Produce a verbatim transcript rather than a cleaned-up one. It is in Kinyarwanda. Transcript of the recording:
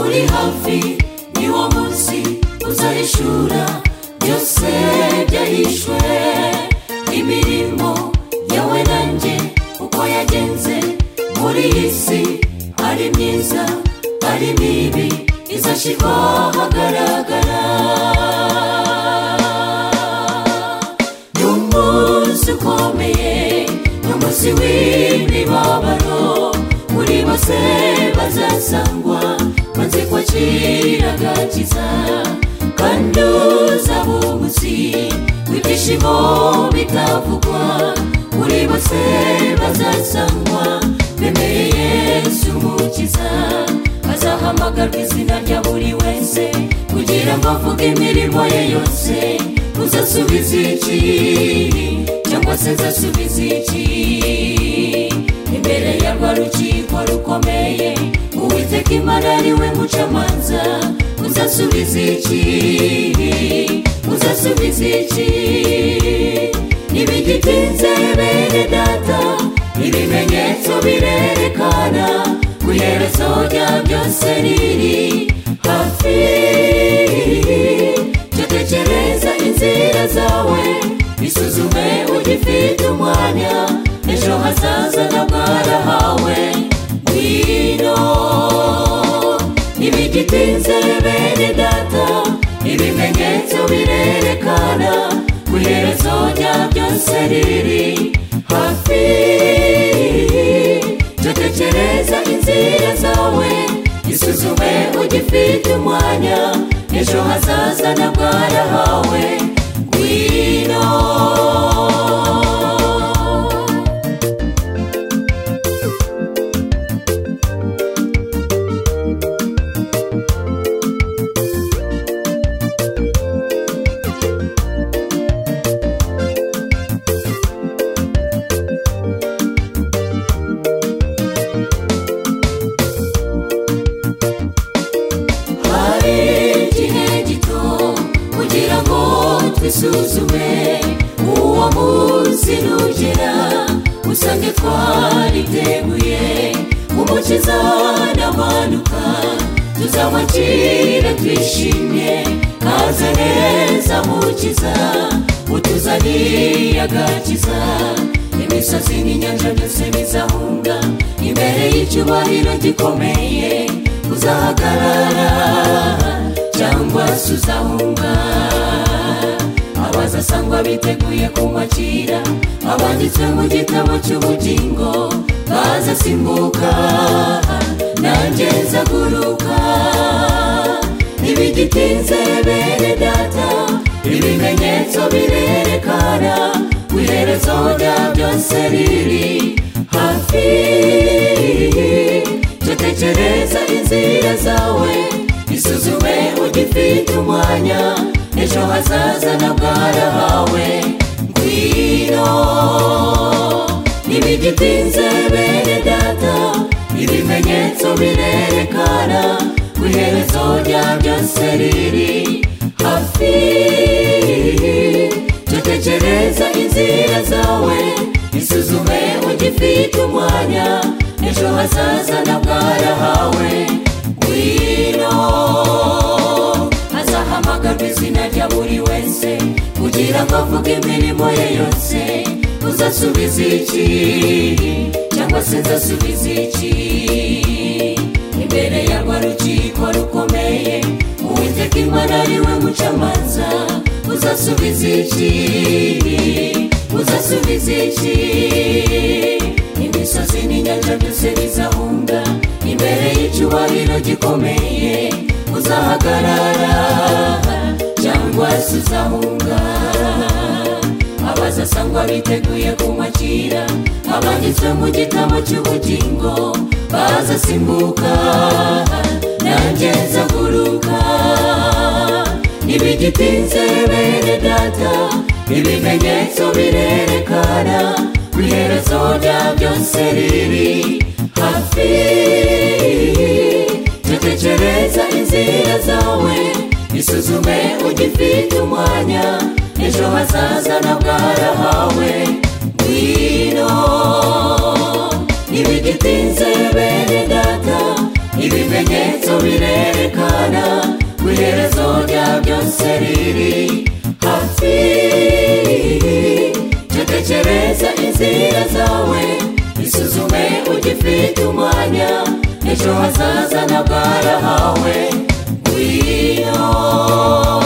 uri hafi niwo munsi uzahishura byose byahishwe, imirimo yawe nanjye uko yagenze muri iyi si, ari myiza ari mibi izashyirwa ahagaragara. N'umunsi ukomeye n'umunsi w'imibabaro, muri bose bazasangwa maze kwakira agakiza, kandi uzaba umunsi w'ibyishimo bitavugwa, muri bose bazasangwa bemeye Yesu umukiza. Azahamagarwa izina rya buri wese kugira ngo avuge imirimo ye yose. Uzasubiza iki cyangwa se zasubiza iki imbere ya rwa rukiko rukomeye? Uwiteka Imana ari we mucamanza. Uzasubiza iki uzasubiza iki? Ntibigitinze bene data, ibimenyetso birerekana ku iherezo rya byose riri hafi. Jya tekereza inzira zawe, isuzume ugifite umwanya, ejo hazaza ntabwo harahawe. Ngwino ntibigitinze bene data, ibimenyetso birerekana ku iherezo rya byose riri hafi. Jya tekereza inzira zawe, isuzume ugifite umwanya, ejo hazaza ntabwo harahawe. Ngwino isuzume uwo munsi nugera, usange twariteguye. Umukiza n'amanuka tuzamwakira twishimye, kaze neza mukiza utuzaniye agakiza. Imisozi n'inyanja byose bizahunga imbere y'icyubahiro gikomeye. Uzahagarara cyangwa se uzahunga, abazasangwa biteguye kumwakira, abanditswe mu gitabo cy'ubugingo bazasimbuka, nanjye nzaguruka. Ntibigitinze bene data, ibimenyetso birerekana ku iherezo rya byose riri hafi. Jya tekereza inzira zawe, isuzume ugifite umwanya, ejo hazaza ntabwo harahawe. Ngwino ntibigitinze bene data, ibimenyetso birerekana ku iherezo rya byose riri hafi. Jya tekereza inzira zawe, isuzume ugifite umwanya, ejo hazaza ntabwo harahawe. Ngwino azahamagarwa izina rya buri wese kugira ngo avuge imirimo ye yose. Uzasubiza iki cyangwa se nzasubiza iki imbere ya rwa rukiko rukomeye? Uwiteka Imana ari we mucamanza. Uzasubiza iki uzasubiza iki? Imisozi n'inyanja byose bizahunga imbere y'icyubahiro gikomeye. Uzahagarara cyangwa se uzahunga, abazasangwa biteguye kumwakira, abanditswe mu gitabo cy'ubugingo bazasimbuka, nanjye nzaguruka. Ntibigitinze bene data, ibimenyetso birerekana ku iherezo rya byose riri hafi. Jya tekereza inzira zawe, isuzume ugifite umwanya, ejo hazaza ntabwo harahawe. Ngwino ntibigitinze bene data, ibimenyetso ibimenyetso birerekana ko iherezo rya byose riri hafi. Tekereza inzira zawe, isuzume ugifite umwanya, ejo hazaza ntabwo harahawe. Ngwino